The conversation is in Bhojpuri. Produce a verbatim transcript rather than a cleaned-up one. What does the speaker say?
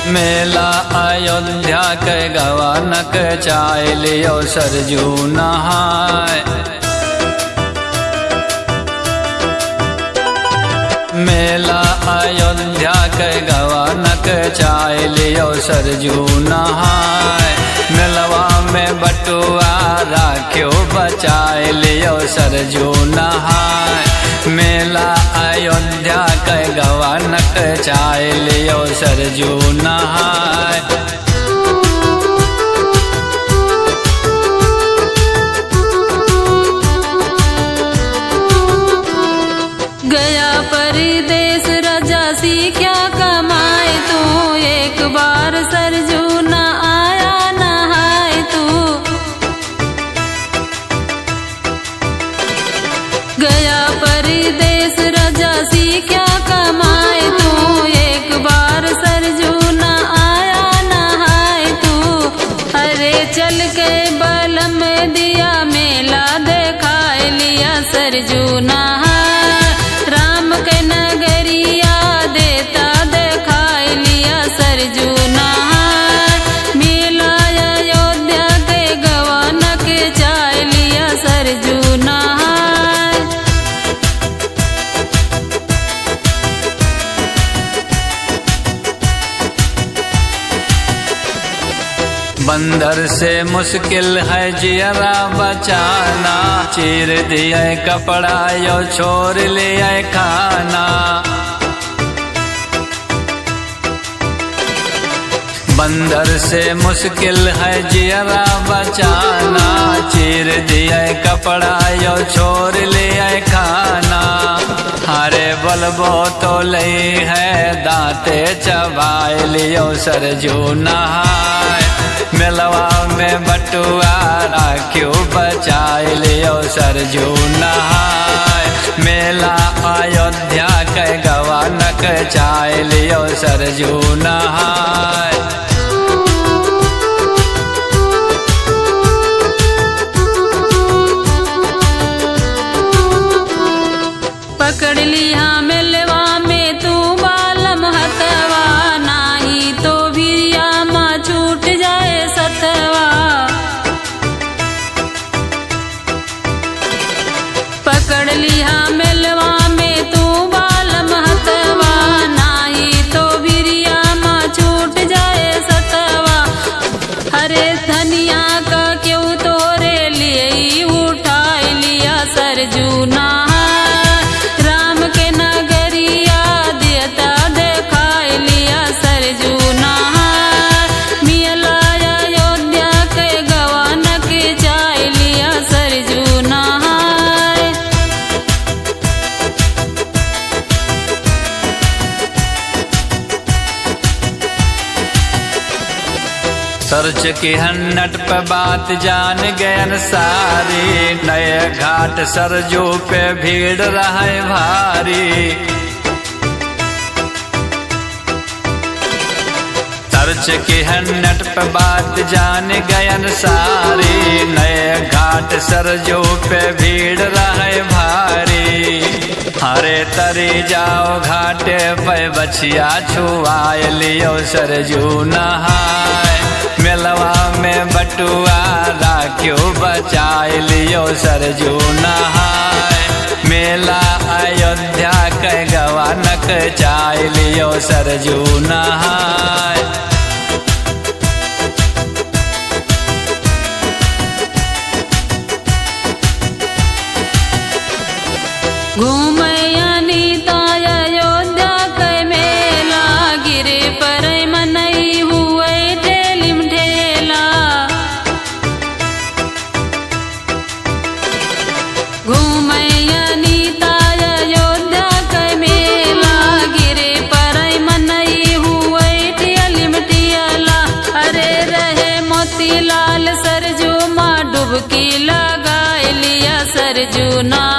मेला अयोध्या के गवानक चाय लियो सरजू नहाय। मेला अयोध्या के गवानक चाय लियो सरजू नहाय। मेलवा में बटुआ राख्यो बचाए लियो सरजू नहाय। मेला अयोध्या के गवानक चाय लियो सरजू नहाय। गया परदेस राजा सी क्या कमाए तू, एक बार सरजू न आया नहाए तू। गया परदेस राजा सी क्या कमाए तू, एक बार सरजू न आया नहाए तू। अरे चल के बलम दिया मेला दिखाए लिया सरजू नहाए। राम के नगरिया देता दिखाए लिया सरजू नहाए। मेला अयोध्या के गवानक चाय लिया सरजू नहाए। बंदर से मुश्किल है जियरा बचाना, चीर दिया कपड़ा यो छोड़ लिया खाना। बंदर से मुश्किल है जियरा बचाना, चीर दिया कपड़ा यो छोड़ लिया खाना। हारे बलबो तो लई है दांते चबाए लियो सरजू नहाय। मेलवा में बटुआ राख्यो बचाए लियो सरजू नहाय। मेला अयोध्या के गवानक चाय लियो सरजू नहाय। पकड़ लिया मेलवा में तू बालम हथवा, नाही तो भिरिया माँ छूट जाए सतवा। पकड़ लिया मेलवा में तू बालम हथवा, नाही तो भिरिया माँ छूट जाए सतवा। अरे धनिया का क्यों तोरे लिए ही उठाए लिया सरजू नहाय। सरजू नहाय। मेला अयोध्या के गवानक चाय लिया सरजू नहाय। सर्च की हन्नट पे बात जान गयन सारी, नए घाट सरजू पे भीड़ रहे भारी। सर्च की हन्नट पे बात जान गयन सारी, नए घाट सरजू पे भीड़ रहे भारी। हरे तरी जाओ घाटे पे बछिया छुआए लियो सरजू नहाय। मेलवा में बटुआ राख्यो बचाए लियो सरजू नहाय। मेला अयोध्या के गवानक चाय लियो सरजू नहाय। घूमया नीता अयोध्या के मेला, गिरे पर मनई हुए ठेलिम ठेला। घूमया नीता अयोध्या के मेला, गिरे पर मनई हुए ठेलिम ठेला। अरे रहे मोतीलाल सरजू माँ डुबकी लगाए लिया सरजू ना।